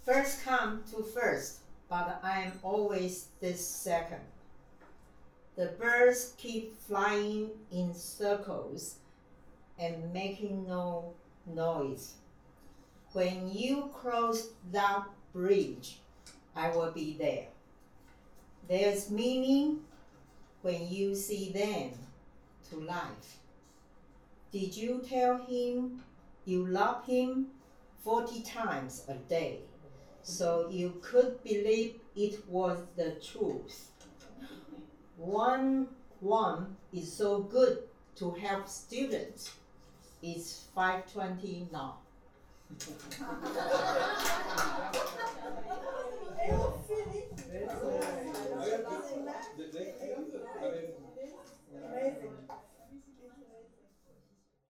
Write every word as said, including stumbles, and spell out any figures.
First come to first, but I am always this second. The birds keep flying in circles and making no noise. When you cross that bridge, I will be there. There's meaning when you see them to life. Did you tell him you love him forty times a day so you could believe it was the truth? One one is so good to help students. It's five twenty now.